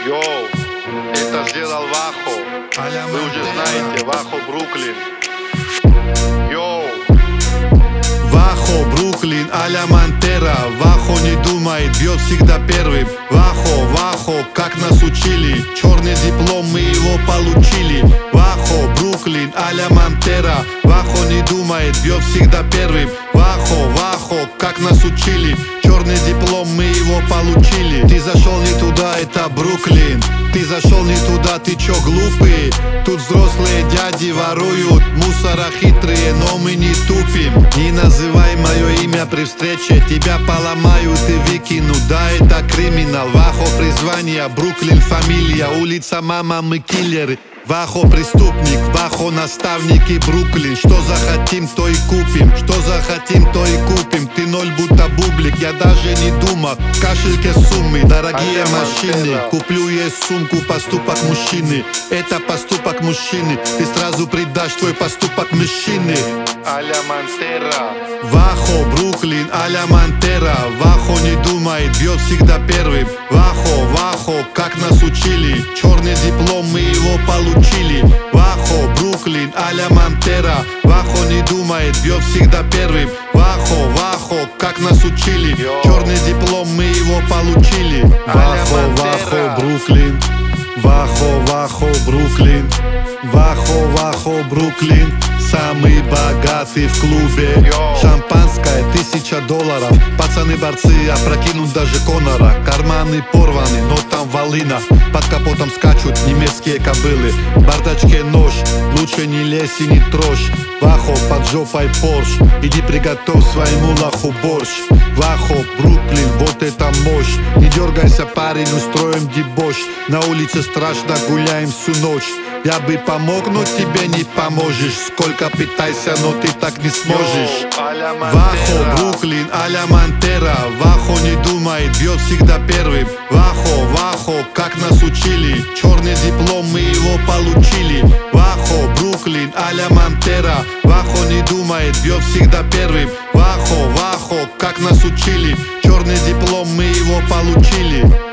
Йоу, это сделал Вахо. Вы уже знаете, Вахо Бруклин. Йоу. Вахо, Бруклин, а-ля Монтера. Вахо не думает, бьет всегда первым. Вахо, как нас учили. Черный диплом, мы его получили. Вахо, Бруклин, а-ля Монтера. Вахо не думает, бьет всегда первым. Вахо, как нас учили. Черный диплом, мы его получили. Ты зашел не туда, это Бруклин. Ты зашел не туда, ты чё глупый? Тут взрослые дяди воруют, мусора хитрые, но мы не тупим. Не называй мое имя при встрече, тебя поломают и выкину. Да, это криминал. Вахо призвание, Бруклин фамилия, улица мама, мы киллеры. Вахо преступник, Вахо наставник и Бруклин. Что захотим, то и купим. Что захотим, то и купим. Ты ноль будто бублик, я даже не думал. В кошельке суммы, дорогие машины. Куплю ей сумку, поступок мужчины. Это поступок мужчины. Ты сразу предашь твой поступок мужчины. А-ля Монтера. Вахо, Бруклин, а-ля Монтера. Вахо не думает, бьет всегда первым. Вахо, как нас учили. Черный диплом, мы его получили. Вахо, Бруклин, а-ля Монтера. Вахо не думает, бьет всегда первым. Вахо, как нас учили. Черный диплом, мы его получили. Вахо, Бруклин. Вахо, Бруклин. Вахо, Бруклин. Самый богатый в клубе. Шампанское $1000. Пацаны-борцы опрокинут даже Конора. Карманы порваны, но там волына. Под капотом скачут немецкие кобылы. В бардачке нож, лучше не лезь и не трожь. Вахо, под жопой Порш. Иди приготовь своему лоху борщ. Вахо, Бруклин, вот это мощь. Не дергайся, парень, устроим дебош. На улице страшно, гуляем всю ночь. Я бы помог, но тебе не поможешь. Сколько пытайся, но ты так не сможешь. Вахо, Бруклин, а-ля Монтера. Вахо не думает, бьет всегда первым. Вахо, как нас учили. Черный диплом, мы его получили. Вахо, Бруклин, а-ля Монтера. Вахо не думает, бьет всегда первым. Вахо, как нас учили. Черный диплом, мы его получили.